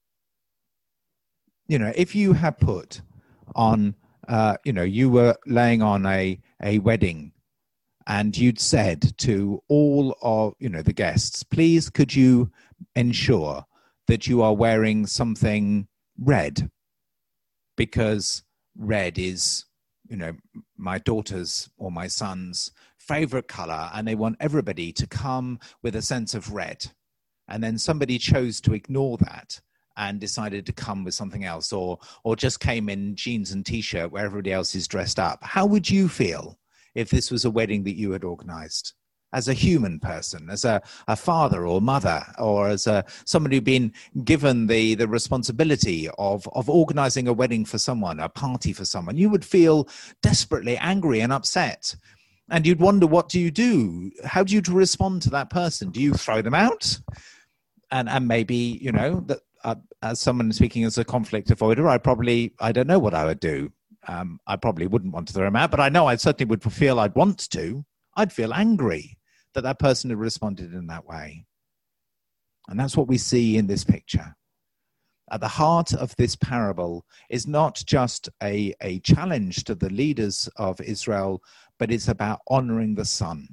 [SPEAKER 5] You know, if you had put on, uh, you know, you were laying on a, a wedding and you'd said to all of, you know, the guests, please could you ensure that you are wearing something red, because red is, you know, my daughter's or my son's favorite color, and they want everybody to come with a sense of red. And then somebody chose to ignore that and decided to come with something else, or or just came in jeans and t-shirt where everybody else is dressed up. How would you feel if this was a wedding that you had organized as a human person, as a, a father or mother, or as a somebody who'd been given the, the responsibility of, of organizing a wedding for someone, a party for someone? You would feel desperately angry and upset. And you'd wonder, what do you do? How do you respond to that person? Do you throw them out? And and maybe, you know, that uh, as someone speaking as a conflict avoider, I probably, I don't know what I would do. Um, I probably wouldn't want to throw them out, but I know I certainly would feel I'd want to. I'd feel angry that that person had responded in that way. And that's what we see in this picture. At the heart of this parable is not just a, a challenge to the leaders of Israel, but it's about honoring the Son.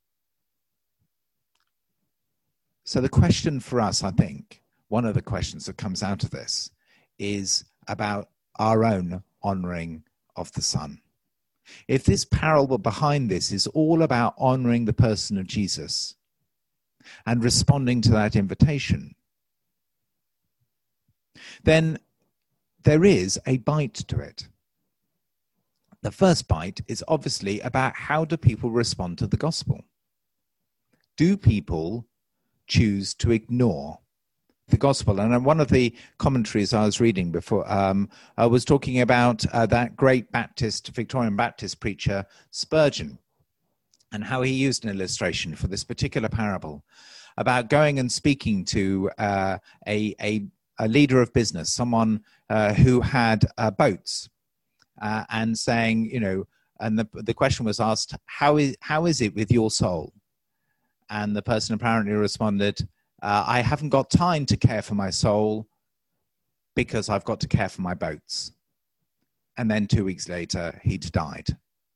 [SPEAKER 5] So the question for us, I think, one of the questions that comes out of this is about our own honoring of the Son. If this parable behind this is all about honoring the person of Jesus and responding to that invitation, then there is a bite to it. The first bite is obviously about how do people respond to the gospel? Do people choose to ignore the gospel? And one of the commentaries I was reading before um, I was talking about uh, that great Baptist, Victorian Baptist preacher, Spurgeon, and how he used an illustration for this particular parable about going and speaking to uh, a, a, a leader of business, someone uh, who had uh, boats, uh, and saying, you know, and the, the question was asked, how is, how is it with your soul? And the person apparently responded, Uh, I haven't got time to care for my soul because I've got to care for my boats. And then two weeks later, he'd died.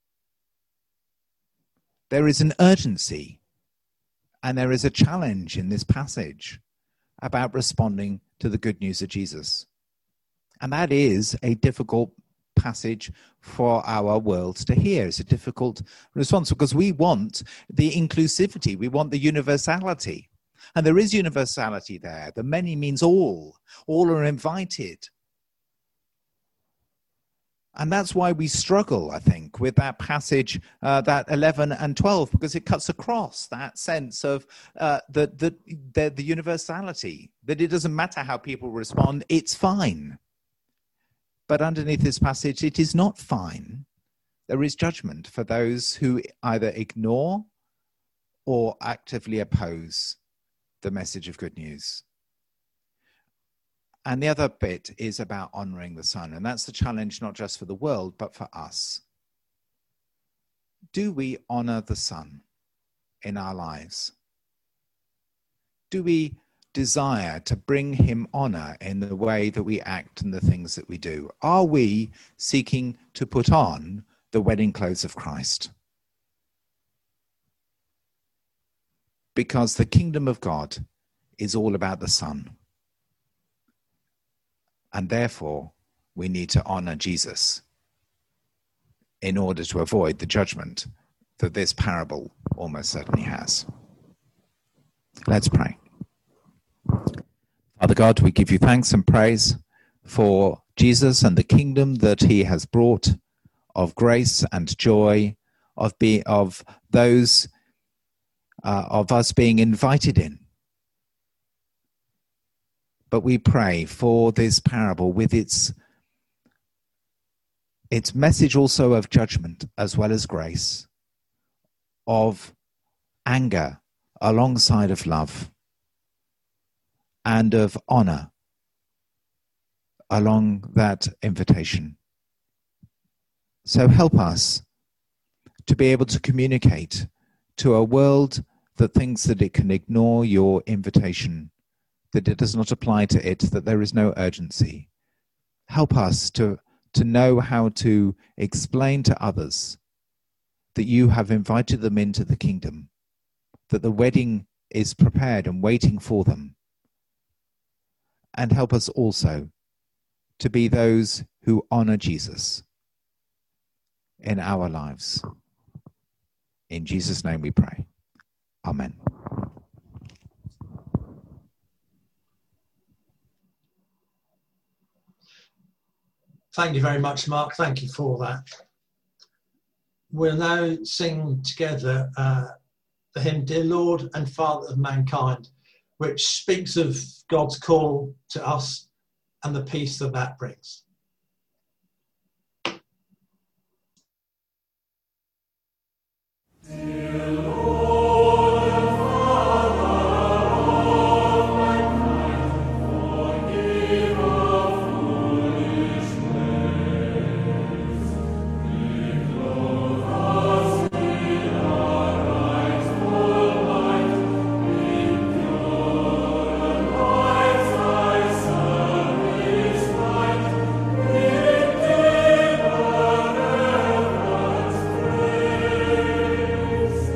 [SPEAKER 5] There is an urgency and there is a challenge in this passage about responding to the good news of Jesus. And that is a difficult passage for our world to hear. It's a difficult response because we want the inclusivity, we want the universality. And there is universality there. The many means all. All are invited. And that's why we struggle, I think, with that passage, uh, that eleven and twelve, because it cuts across that sense of uh, the, the, the, the universality, that it doesn't matter how people respond, it's fine. But underneath this passage, it is not fine. There is judgment for those who either ignore or actively oppose the message of good news. And the other bit is about honoring the Son. And that's the challenge not just for the world, but for us. do we honor the Son in our lives? Do we desire to bring him honor in the way that we act and the things that we do? Are we seeking to put on the wedding clothes of Christ? Because the kingdom of God is all about the Son. And therefore, we need to honor Jesus in order to avoid the judgment that this parable almost certainly has. Let's pray. Father God, we give you thanks and praise for Jesus and the kingdom that he has brought of grace and joy, of be, of those uh, of us being invited in. But we pray for this parable with its its message also of judgment as well as grace, of anger alongside of love, and of honor along that invitation. So help us to be able to communicate to a world that thinks that it can ignore your invitation, that it does not apply to it, that there is no urgency. Help us to, to know how to explain to others that you have invited them into the kingdom, that the wedding is prepared and waiting for them. And help us also to be those who honor Jesus in our lives. In Jesus' name we pray. Amen.
[SPEAKER 1] Thank you very much, Mark. Thank you for that. We'll now sing together uh, the hymn, Dear Lord and Father of Mankind, which speaks of God's call to us and the peace that that brings.
[SPEAKER 2] Dear Lord and Father of mankind, forgive our foolish ways. Reclothe us in our rightful light, in pure and wise thy service right, in deeper reverence praise.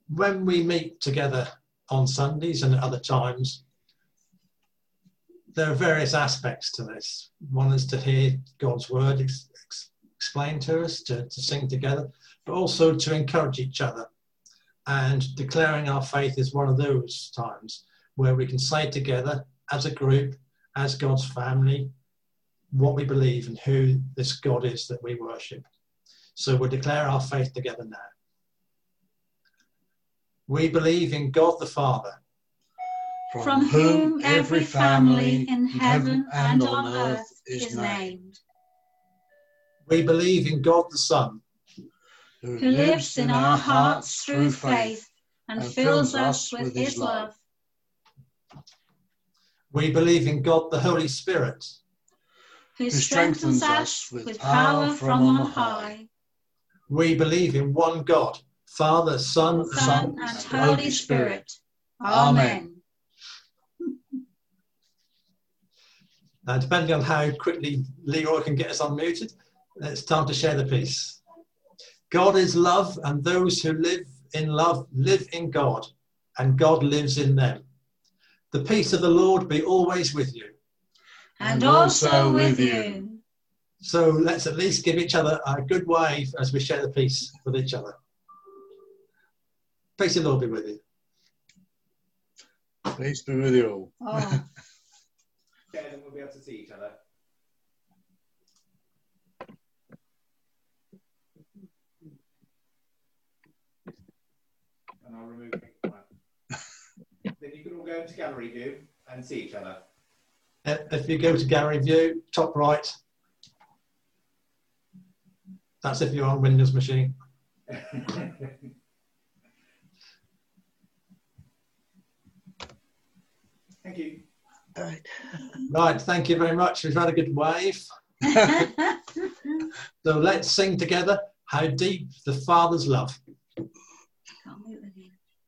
[SPEAKER 1] when we meet together on Sundays and at other times, there are various aspects to this. One is to hear God's word ex- ex- explained to us, to, to sing together, but also to encourage each other. And declaring our faith is one of those times where we can say together as a group, as God's family, what we believe and who this God is that we worship. So we'll declare our faith together now. We believe in God the Father,
[SPEAKER 4] from whom every family in heaven and on earth is named.
[SPEAKER 1] We believe in God the Son,
[SPEAKER 4] who lives in our hearts through faith and fills us with his love.
[SPEAKER 1] We believe in God the Holy Spirit,
[SPEAKER 4] who strengthens us with power from on high.
[SPEAKER 1] We believe in one God, Father, Son,
[SPEAKER 4] Son and Holy Spirit. Amen.
[SPEAKER 1] Now, depending on how quickly Leroy can get us unmuted, it's time to share the peace. God is love, and those who live in love live in God, and God lives in them. The peace of the Lord be always with you.
[SPEAKER 4] And also with you.
[SPEAKER 1] So let's at least give each other a good wave as we share the peace with each other. Peace of the Lord be with you.
[SPEAKER 6] Peace be with you all.
[SPEAKER 4] Oh.
[SPEAKER 5] Okay, then we'll be able to see each other. And I'll remove it. Then you can all go into gallery view and see each other.
[SPEAKER 1] If you go to gallery view, top right, that's if you're on Windows machine.
[SPEAKER 5] Thank you.
[SPEAKER 6] Right.
[SPEAKER 1] Right, thank you very much. We've had a good wave. So let's sing together, How Deep the Father's Love.
[SPEAKER 4] Can't move again.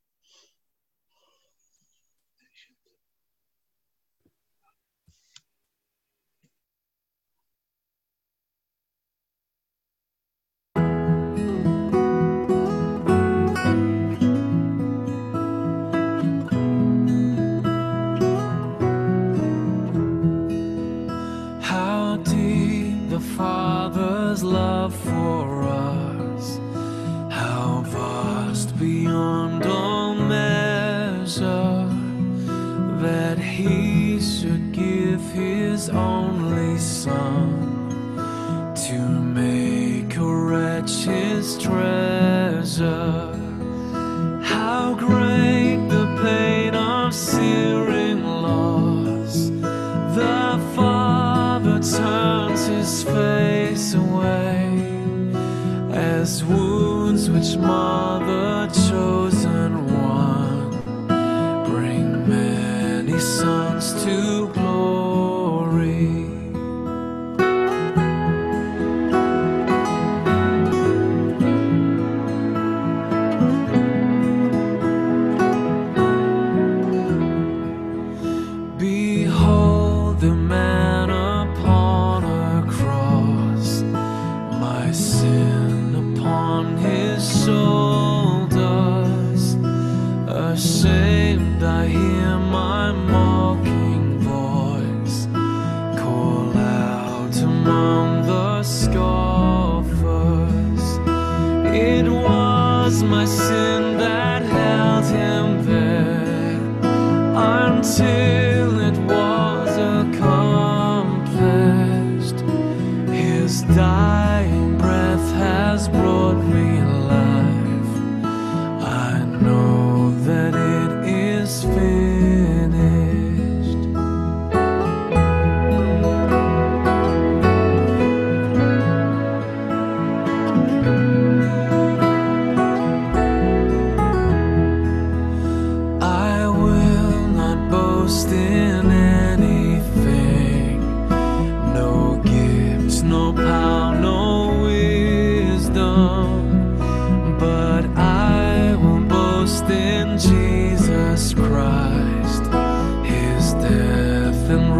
[SPEAKER 2] How deep the Father's love for us, how vast beyond all measure, that he should give his only Son to make a wretch his treasure. How great the pain of searing loss, the Father turns his face away, as wounds which mar the chosen one bring many sons to glory. Behold the man upon a cross, my sin upon his shoulders. Ashamed I hear my mocking voice call out among the scoffers. It was my sin that held him there until it was accomplished. His dying breath has brought me life. I know that it is finished. I will not boast in anything, no gifts, no power, no wisdom, but I will boast in Jesus Christ, his death and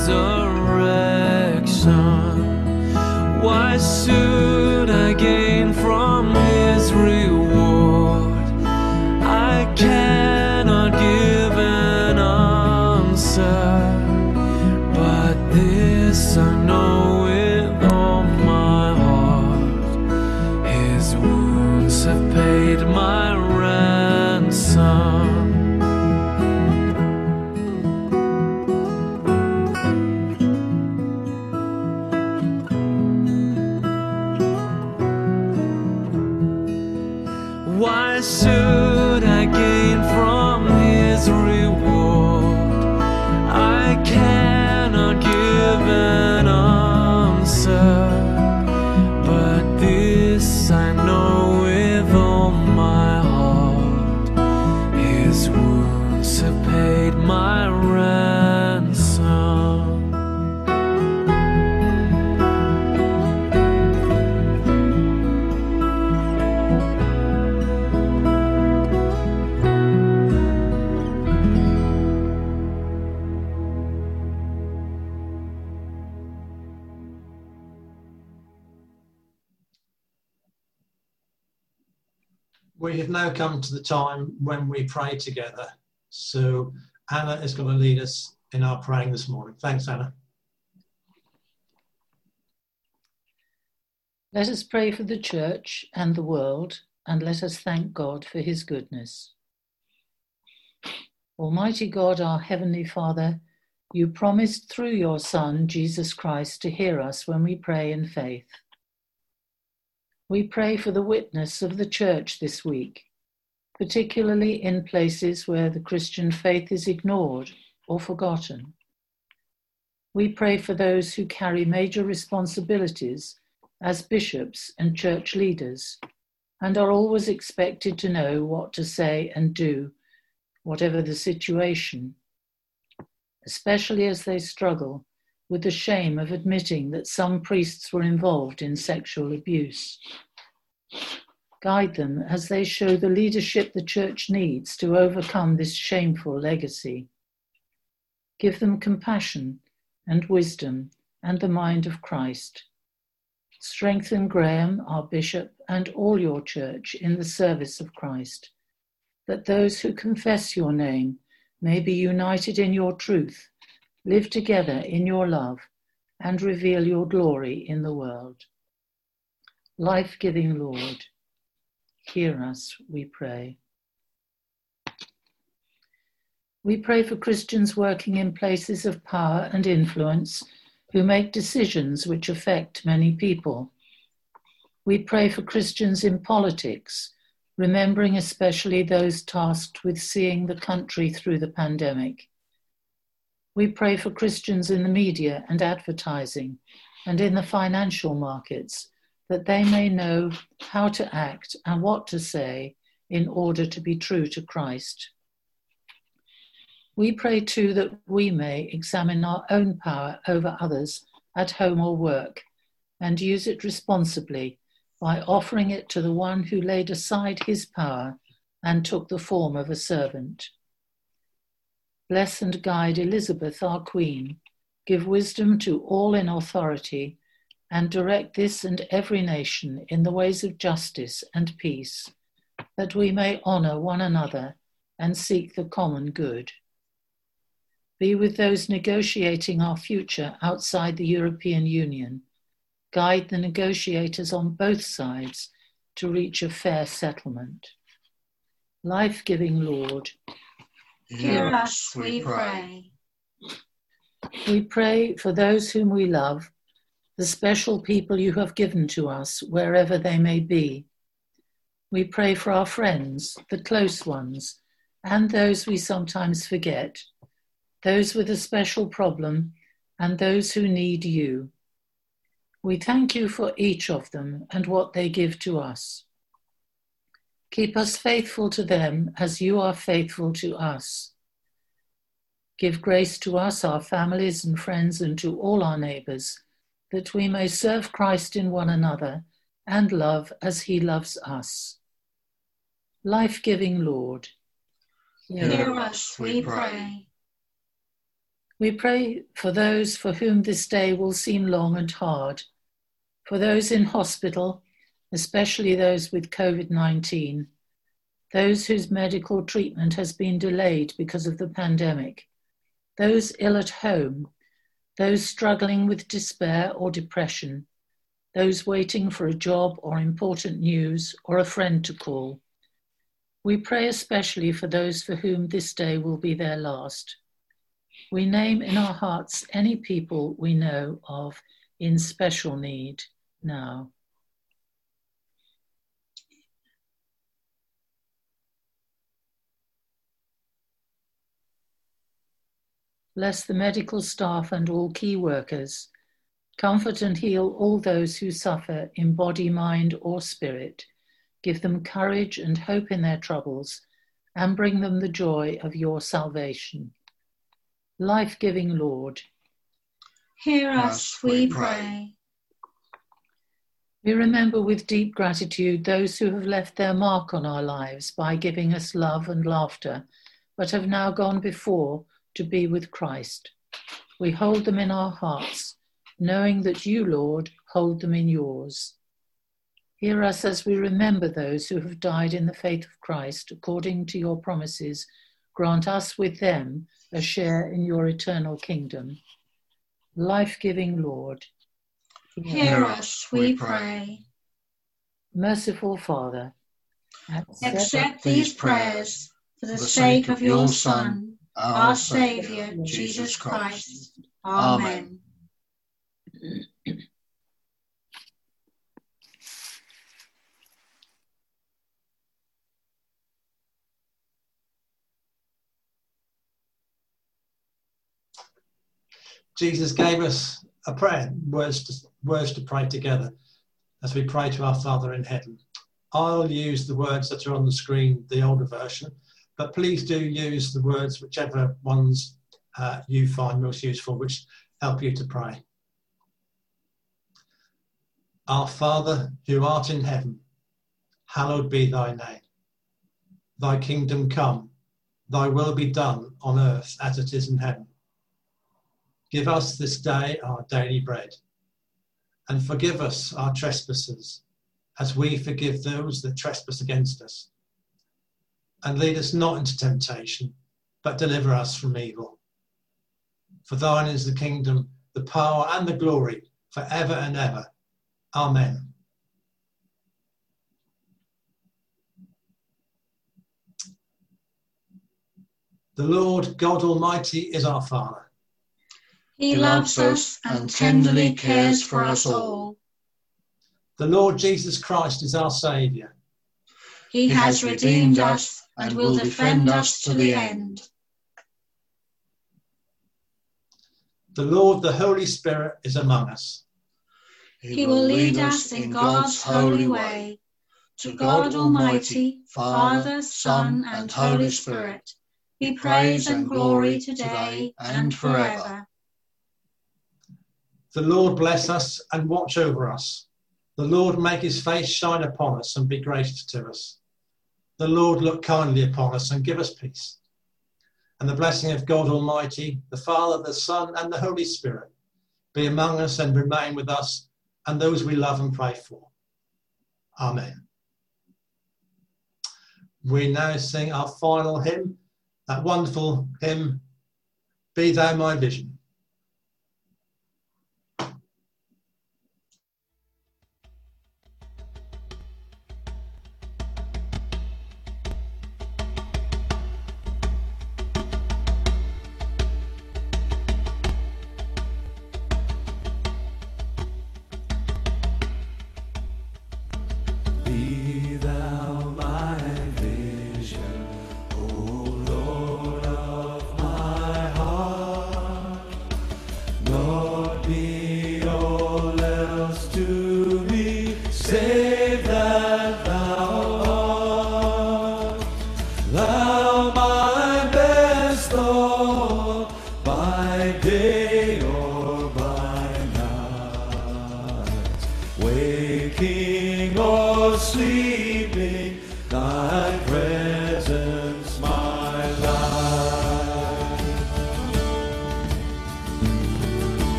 [SPEAKER 2] resurrection. Why should I gain from his reward? should I gain from his reward? I cannot give an answer, but this I know with all my heart: his wounds have paid my ransom.
[SPEAKER 1] We have now come to the time when we pray together. So Anna is going to lead us in our praying this morning. Thanks, Anna.
[SPEAKER 7] Let us pray for the church and the world, and let us thank God for his goodness. Almighty God, our Heavenly Father, you promised through your Son, Jesus Christ, to hear us when we pray in faith. We pray for the witness of the church this week, particularly in places where the Christian faith is ignored or forgotten. We pray for those who carry major responsibilities as bishops and church leaders and are always expected to know what to say and do, whatever the situation, especially as they struggle with the shame of admitting that some priests were involved in sexual abuse. Guide them as they show the leadership the church needs to overcome this shameful legacy. Give them compassion and wisdom and the mind of Christ. Strengthen Graham, our bishop, and all your church in the service of Christ, that those who confess your name may be united in your truth, live together in your love, and reveal your glory in the world. Life-giving Lord, hear us, we pray. We pray for Christians working in places of power and influence who make decisions which affect many people. We pray for Christians in politics, remembering especially those tasked with seeing the country through the pandemic. We pray for Christians in the media and advertising and in the financial markets, that they may know how to act and what to say in order to be true to Christ. We pray too that we may examine our own power over others at home or work and use it responsibly by offering it to the one who laid aside his power and took the form of a servant. Bless and guide Elizabeth, our Queen. Give wisdom to all in authority, and direct this and every nation in the ways of justice and peace, that we may honour one another and seek the common good. Be with those negotiating our future outside the European Union. Guide the negotiators on both sides to reach a fair settlement. Life-giving Lord,
[SPEAKER 4] hear us, we pray.
[SPEAKER 7] We pray for those whom we love, the special people you have given to us, wherever they may be. We pray for our friends, the close ones, and those we sometimes forget, those with a special problem, and those who need you. We thank you for each of them and what they give to us. Keep us faithful to them as you are faithful to us. Give grace to us, our families and friends, and to all our neighbours, that we may serve Christ in one another and love as he loves us. Life-giving Lord,
[SPEAKER 4] hear, hear us, we pray.
[SPEAKER 7] We pray for those for whom this day will seem long and hard, for those in hospital, especially those with covid nineteen, those whose medical treatment has been delayed because of the pandemic, those ill at home, those struggling with despair or depression, those waiting for a job or important news or a friend to call. We pray especially for those for whom this day will be their last. We name in our hearts any people we know of in special need now. Bless the medical staff and all key workers. Comfort and heal all those who suffer in body, mind, or spirit. Give them courage and hope in their troubles, and bring them the joy of your salvation. Life-giving Lord,
[SPEAKER 4] hear us, we pray.
[SPEAKER 7] We remember with deep gratitude those who have left their mark on our lives by giving us love and laughter, but have now gone before to be with Christ. We hold them in our hearts, knowing that you, Lord, hold them in yours. Hear us as we remember those who have died in the faith of Christ, according to your promises. Grant us with them a share in your eternal kingdom. Life-giving Lord,
[SPEAKER 4] hear, hear us, we pray.
[SPEAKER 7] Merciful Father,
[SPEAKER 4] accept, accept these prayers for the sake of your Son, our Saviour, Jesus Christ. Amen.
[SPEAKER 1] Jesus gave us a prayer, words to, words to pray together as we pray to our Father in heaven. I'll use the words that are on the screen, the older version, but please do use the words, whichever ones uh, you find most useful, which help you to pray. Our Father, who art in heaven, hallowed be thy name. Thy kingdom come, thy will be done on earth as it is in heaven. Give us this day our daily bread, and forgive us our trespasses, as we forgive those that trespass against us. And lead us not into temptation, but deliver us from evil. For thine is the kingdom, the power and the glory, forever and ever. Amen. The Lord God Almighty is our Father.
[SPEAKER 4] He loves us and tenderly cares for us all.
[SPEAKER 1] The Lord Jesus Christ is our Saviour.
[SPEAKER 4] He has redeemed us and will defend us to the end.
[SPEAKER 1] The Lord, the Holy Spirit, is among us.
[SPEAKER 4] He will lead us in God's holy way. To God Almighty, Father, Son, and Holy Spirit, be praise and glory today and forever.
[SPEAKER 1] The Lord bless us and watch over us. The Lord make his face shine upon us and be gracious to us. The Lord look kindly upon us and give us peace. And the blessing of God Almighty, the Father, the Son, and the Holy Spirit be among us and remain with us and those we love and pray for. Amen. We now sing our final hymn, that wonderful hymn, Be Thou My Vision.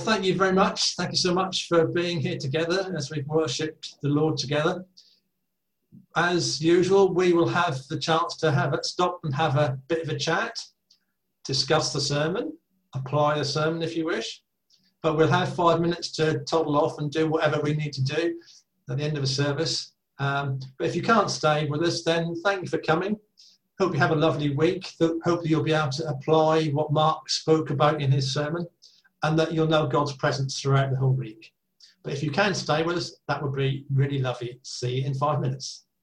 [SPEAKER 1] thank you very much. Thank you so much for being here together as we've worshipped the Lord together. As usual, we will have the chance to have it stop and have a bit of a chat, discuss the sermon, apply the sermon if you wish. But we'll have five minutes to toddle off and do whatever we need to do at the end of the service. Um, but if you can't stay with us, then thank you for coming. Hope you have a lovely week. Hopefully you'll be able to apply what Mark spoke about in his sermon, and that you'll know God's presence throughout the whole week. But if you can stay with us, that would be really lovely. See you in five minutes.